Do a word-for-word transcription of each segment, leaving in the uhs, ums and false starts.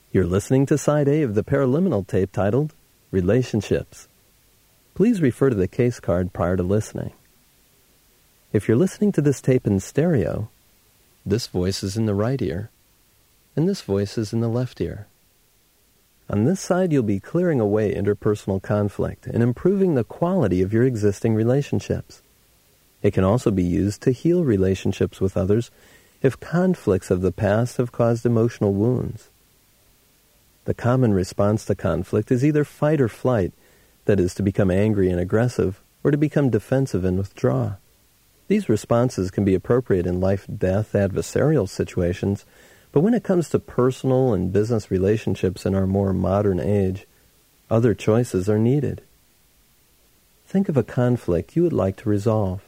You're listening to Side A of the Paraliminal tape titled Relationships. Please refer to the case card prior to listening. If you're listening to this tape in stereo, this voice is in the right ear, and this voice is in the left ear. On this side, you'll be clearing away interpersonal conflict and improving the quality of your existing relationships. It can also be used to heal relationships with others if conflicts of the past have caused emotional wounds. The common response to conflict is either fight or flight, that is, to become angry and aggressive, or to become defensive and withdraw. These responses can be appropriate in life-death adversarial situations, but when it comes to personal and business relationships in our more modern age, other choices are needed. Think of a conflict you would like to resolve.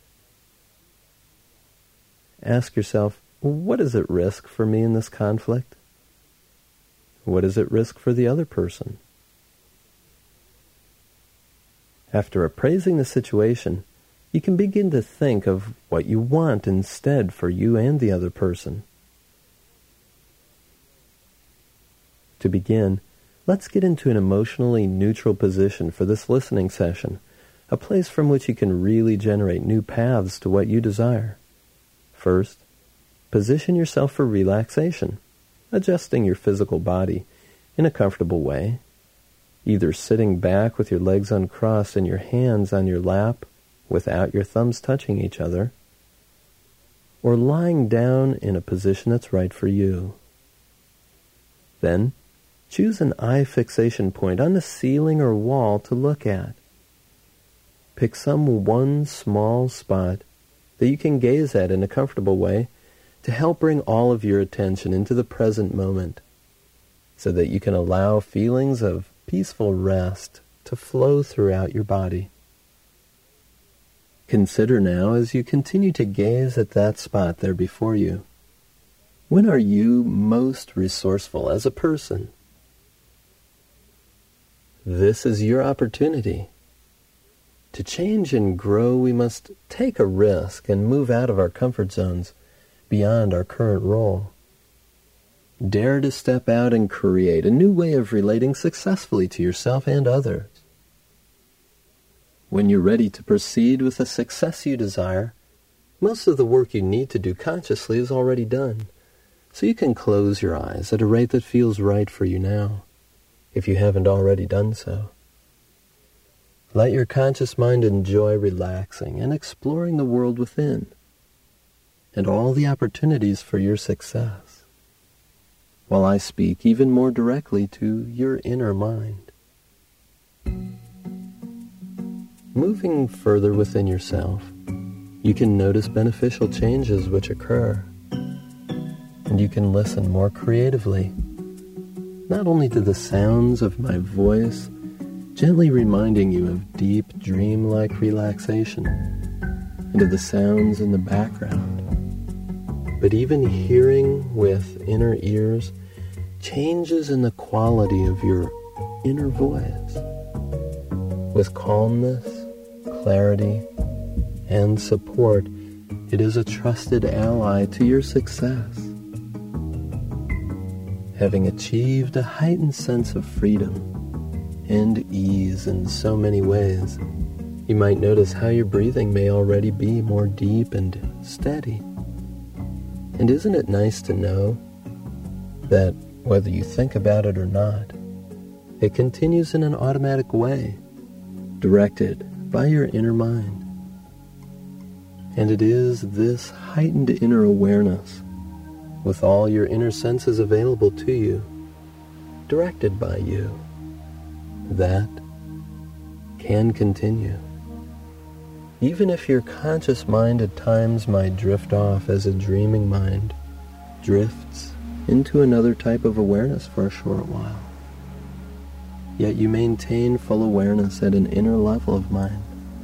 Ask yourself, what is at risk for me in this conflict? What is at risk for the other person? After appraising the situation, you can begin to think of what you want instead for you and the other person. To begin, let's get into an emotionally neutral position for this listening session, a place from which you can really generate new paths to what you desire. First, position yourself for relaxation, adjusting your physical body in a comfortable way, either sitting back with your legs uncrossed and your hands on your lap without your thumbs touching each other, or lying down in a position that's right for you. Then, choose an eye fixation point on the ceiling or wall to look at. Pick some one small spot that you can gaze at in a comfortable way to help bring all of your attention into the present moment, so that you can allow feelings of peaceful rest to flow throughout your body. Consider now, as you continue to gaze at that spot there before you, when are you most resourceful as a person? This is your opportunity. To change and grow, we must take a risk and move out of our comfort zones beyond our current role. Dare to step out and create a new way of relating successfully to yourself and others. When you're ready to proceed with the success you desire, most of the work you need to do consciously is already done, so you can close your eyes at a rate that feels right for you now, if you haven't already done so. Let your conscious mind enjoy relaxing and exploring the world within, and all the opportunities for your success, while I speak even more directly to your inner mind. Moving further within yourself, you can notice beneficial changes which occur, and you can listen more creatively, not only to the sounds of my voice, gently reminding you of deep, dreamlike relaxation, and of the sounds in the background, but even hearing with inner ears changes in the quality of your inner voice, with calmness, clarity, and support. It is a trusted ally to your success. Having achieved a heightened sense of freedom and ease in so many ways, you might notice how your breathing may already be more deep and steady. And isn't it nice to know that whether you think about it or not, it continues in an automatic way, directed by your inner mind. And it is this heightened inner awareness, with all your inner senses available to you, directed by you, that can continue. Even if your conscious mind at times might drift off as a dreaming mind drifts into another type of awareness for a short while, yet you maintain full awareness at an inner level of mind.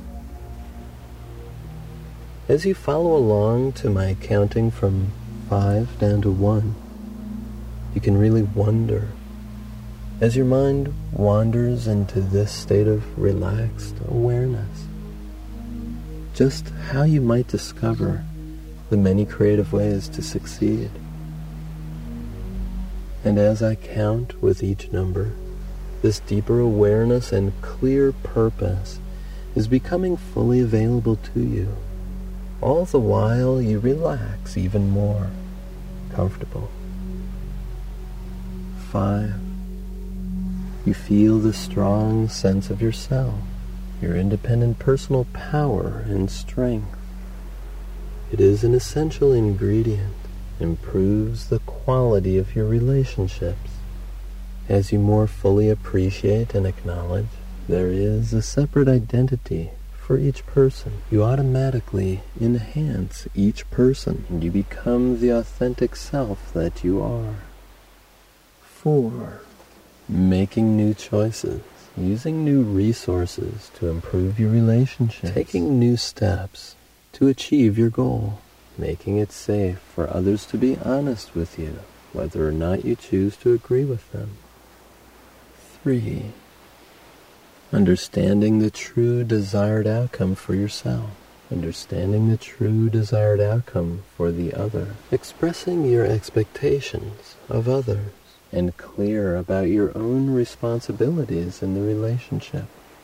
As you follow along to my counting from five down to one, you can really wonder, as your mind wanders into this state of relaxed awareness, just how you might discover the many creative ways to succeed. And as I count with each number, this deeper awareness and clear purpose is becoming fully available to you. All the while you relax even more, comfortable. Five. You feel the strong sense of yourself, your independent personal power and strength. It is an essential ingredient, improves the quality of your relationships. As you more fully appreciate and acknowledge, there is a separate identity for each person. You automatically enhance each person, and you become the authentic self that you are. Four. Making new choices, using new resources to improve your relationships, taking new steps to achieve your goal, making it safe for others to be honest with you, whether or not you choose to agree with them. Three. Understanding the true desired outcome for yourself, understanding the true desired outcome for the other, expressing your expectations of others, and clear about your own responsibilities in the relationship.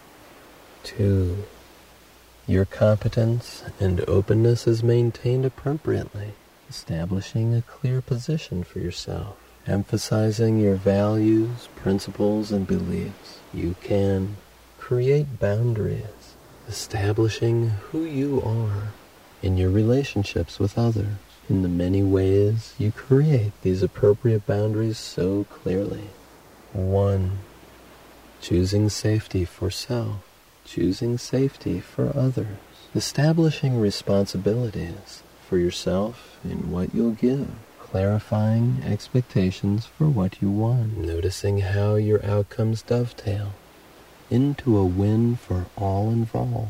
Two. Your competence and openness is maintained appropriately, establishing a clear position for yourself, emphasizing your values, principles, and beliefs. You can create boundaries, establishing who you are in your relationships with others. In the many ways you create these appropriate boundaries so clearly. One. Choosing safety for self, choosing safety for others, establishing responsibilities for yourself in what you'll give, clarifying expectations for what you want, noticing how your outcomes dovetail into a win for all involved.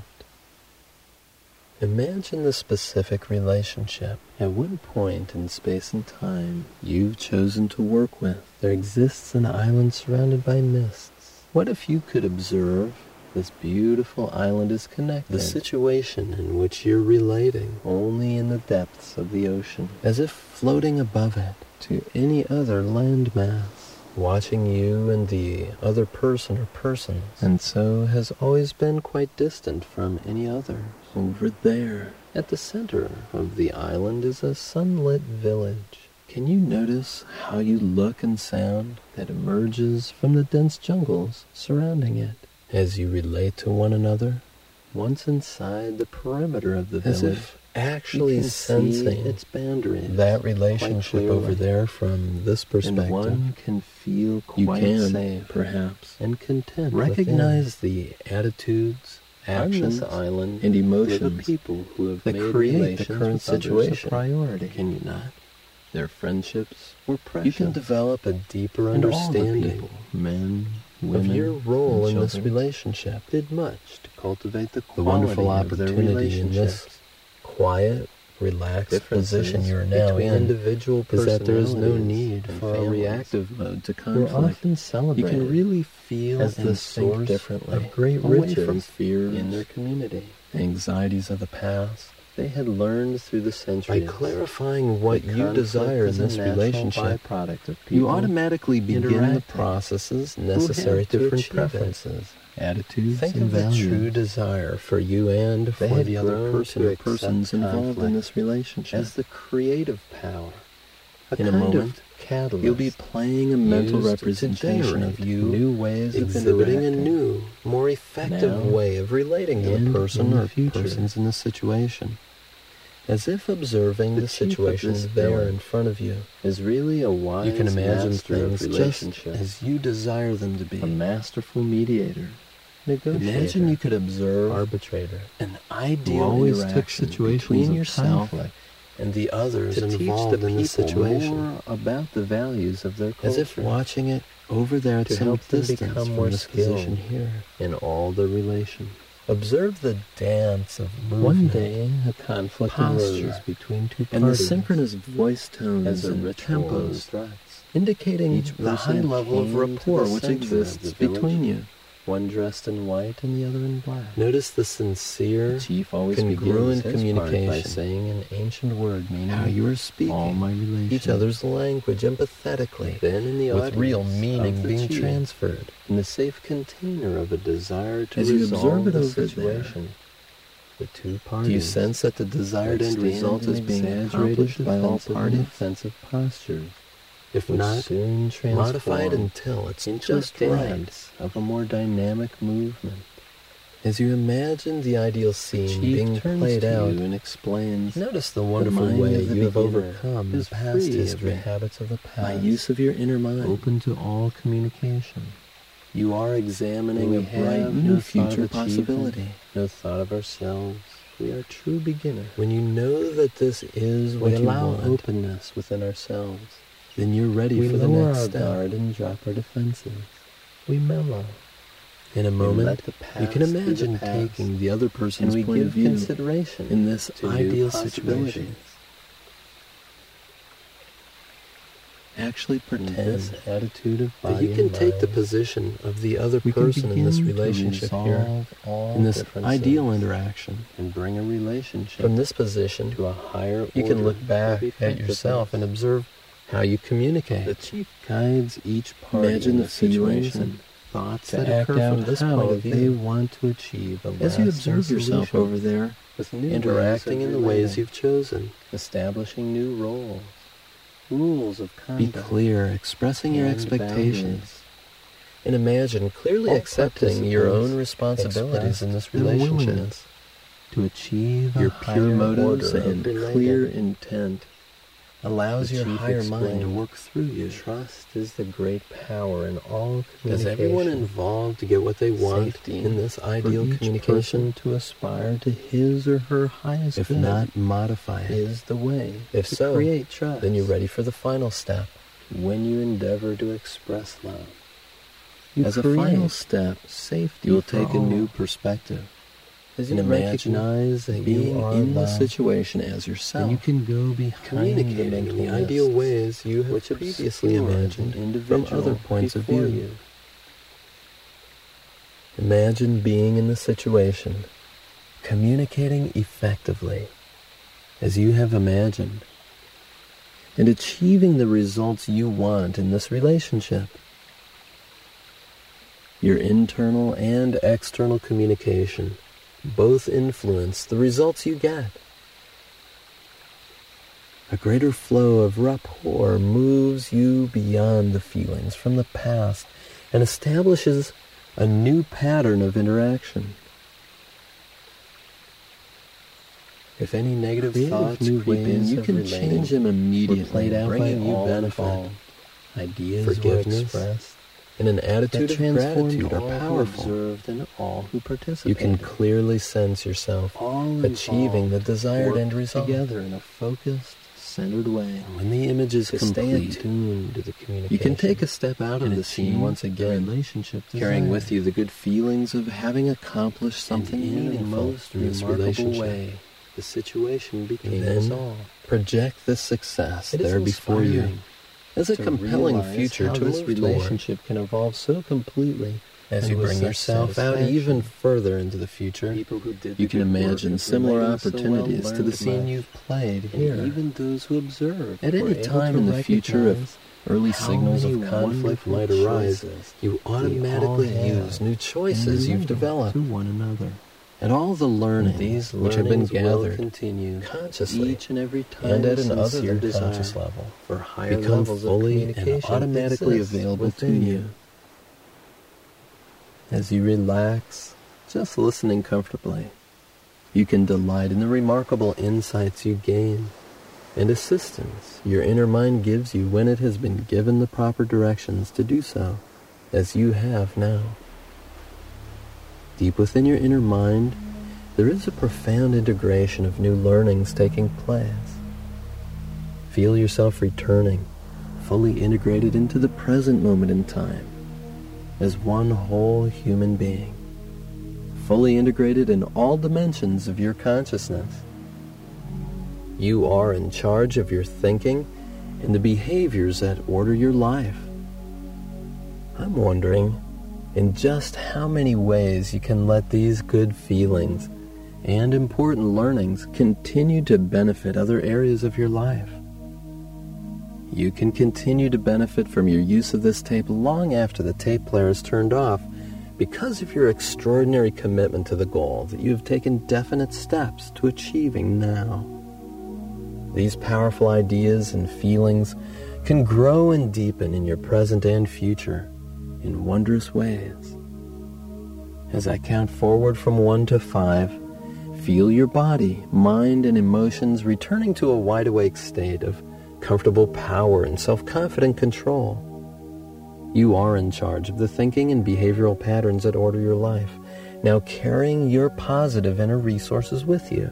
Imagine the specific relationship at one point in space and time you've chosen to work with. There exists an island surrounded by mists. What if you could observe this beautiful island is connected, the situation in which you're relating only in the depths of the ocean, as if floating above it to any other landmass, watching you and the other person or persons, and so has always been quite distant from any others. Over there, at the center of the island, is a sunlit village. Can you notice how you look and sound that emerges from the dense jungles surrounding it? As you relate to one another, once inside the perimeter of the village, as if actually sensing its boundaries, that relationship over there from this perspective, and one can feel quite you can, safe, perhaps, and content. Recognize the attitudes, actions, on this island, and emotions the people who have that made create the current situation a priority. Can you not? Their friendships were precious. You can develop a deeper and understanding, people, men, women, of your role in this relationship. Did much to cultivate the quality the wonderful opportunity in this quiet, relaxed position you're now in. Individual is that there is no need for a reactive mode to conflict. We're often celebrated. You can really feel as the source differently of great riches from fears in their community, anxieties of the past. They had learned through the centuries. By clarifying what you desire in this relationship, you automatically begin the processes necessary to different preferences, attitudes, Think and values. Think of the true desire for you and they for the other person or persons involved in this relationship as the creative power. A in a moment, catalyst you'll be playing a mental representation of you, new ways exhibiting a new, more effective now, way of relating to the person or persons in the situation. As if observing the, the situation is there in front of you is really a wise You can imagine things just as you desire them to be. A masterful mediator, negotiator, imagine you could observe arbitrator, an ideal who always took situations between yourself conflict and the others to involved the in the situation more about the values of their culture, as if watching it over there at some distance become more this position here in all the relations. Observe the dance of movement. One day, a conflict arose between two parties, and the synchronous voice tones as and tempos, indicating each the high level of rapport which exists between you. one dressed in white and the other in black. Notice the sincere, The chief always congruent begins his part communication by saying an ancient word meaning how you are speaking all my relations, each other's language empathetically, then in the with audience real meaning of the being chief, transferred in the safe container of a desire to as you resolve observe it the over situation. The two parties. Do you sense that the desired end result is being exaggerated accomplished by all parties? offensive postures? If Which not, soon modify it transform until it's into just a right. dance of a more dynamic movement. As you imagine the ideal The scene chief being turns played to out, you and explains notice the wonderful mind way of the you have beginner overcome the is past free of history the habits of the past, by use of your inner mind. open to all communication. You are examining We a have bright no new future future possibility. no thought of ourselves. We are true beginners. When you know that this is what We you allow want, openness within ourselves. then you're ready We for the lower next our step. guard and drop our defenses. We mellow. In a We moment, let the you can past be the imagine past, taking the other and person's we point of give view consideration in this to new ideal possibilities. situation. Actually In pretend this attitude of that body you can and take the mind, position of the other we can person in this begin to relationship here, resolve all in this differences ideal interaction. and bring a relationship From this position, to a higher you can order look back of at yourself and observe how you communicate. The chief guides each party Imagine in the the feelings situation, and thoughts to that act occur out from this how point of they view. want to achieve a As you lasting observe yourself solution, over there, with new interacting ways in of the ways relating, you've chosen, establishing new roles, rules of be conduct, clear, expressing your and expectations, boundaries. and imagine clearly All accepting your participants own responsibilities expressed in this their relationship. willingness to achieve Your a pure higher motives order and of clear relating. intent allows The your chief higher mind to explained, work through you. Trust is the great power in all Does communication. everyone involved to get what they want Safety in this for ideal each communication? person to aspire to his or her highest If good not, modify it. is the way If to so, create trust. Then you're ready for the final step. When you endeavor to express love, you As a create final step, safety. you'll for take a all. new perspective. As and you imagine recognize that being you are in the loved, situation as yourself. and you can go behind communicating the in mental the ideal lists ways you have which previously obscure imagined the from individual other points of before view. you. Imagine being in the situation, communicating effectively, as you have imagined, and achieving the results you want in this relationship. Your internal and external communication both influence the results you get. A greater flow of rapport moves you beyond the feelings from the past and establishes a new pattern of interaction. If any negative Creative thoughts new creep in, ways you of can relating change them immediately, played out by bringing you all benefit. involved. Ideas were Forgiveness expressed and an that attitude of transformed gratitude all are who powerful. observed and all who participated. You can clearly sense yourself all achieving the involved desired work end result. together in a focused, centered way. When the image is To stay complete, attuned to the communication. you can take a step out of and the scene achieve once the again, relationship carrying desire. with you the good feelings of having accomplished something And in a meaningful most in this remarkable relationship. way, the situation became Then resolved. project this success It is there before you inspiring as a to compelling realize future how to this move toward. relationship can evolve so completely. As and you with bring such yourself out satisfaction. even further into the future, People who did you the can good work imagine of similar relating so well opportunities to the learned scene much. you've played And here. even those who observe At were any able time to in the future, if recognize early how signals many of conflict wonderful might arise, choices you we all automatically have use new in choices you've relating developed. to one another. And all the learning These which have been learnings will gathered continue consciously each and every time and at an other sincere than desire conscious level for higher become levels fully of and communication automatically exists available to within you. As you relax, just listening comfortably, you can delight in the remarkable insights you gain and assistance your inner mind gives you when it has been given the proper directions to do so, as you have now. Deep within your inner mind, there is a profound integration of new learnings taking place. Feel yourself returning, fully integrated into the present moment in time, as one whole human being, fully integrated in all dimensions of your consciousness. You are in charge of your thinking and the behaviors that order your life. I'm wondering, in just how many ways you can let these good feelings and important learnings continue to benefit other areas of your life. You can continue to benefit from your use of this tape long after the tape player is turned off because of your extraordinary commitment to the goal that you have taken definite steps to achieving now. These powerful ideas and feelings can grow and deepen in your present and future in wondrous ways. As I count forward from one to five, feel your body, mind, and emotions returning to a wide-awake state of comfortable power and self-confident control. You are in charge of the thinking and behavioral patterns that order your life, now carrying your positive inner resources with you.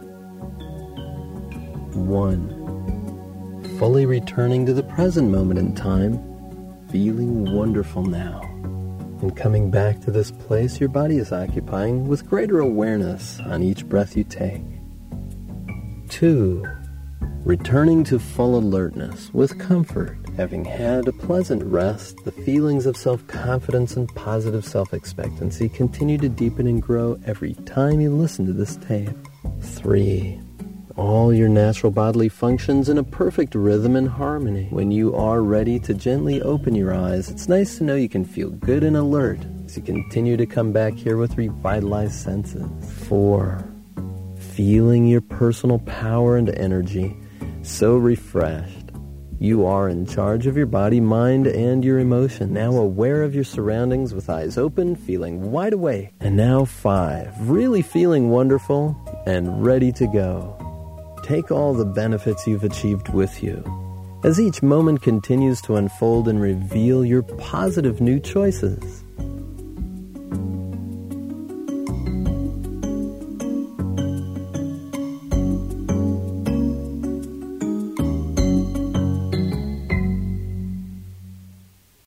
One. Fully returning to the present moment in time, feeling wonderful now, and coming back to this place your body is occupying with greater awareness on each breath you take. Two. Returning to full alertness with comfort, having had a pleasant rest, the feelings of self-confidence and positive self-expectancy continue to deepen and grow every time you listen to this tape. Three. All your natural bodily functions in a perfect rhythm and harmony. When you are ready to gently open your eyes, it's nice to know you can feel good and alert as you continue to come back here with revitalized senses. Four. Feeling your personal power and energy, so refreshed. You are in charge of your body, mind, and your emotion. Now aware of your surroundings with eyes open, feeling wide awake. And now five. Really feeling wonderful and ready to go. Take all the benefits you've achieved with you, as each moment continues to unfold and reveal your positive new choices.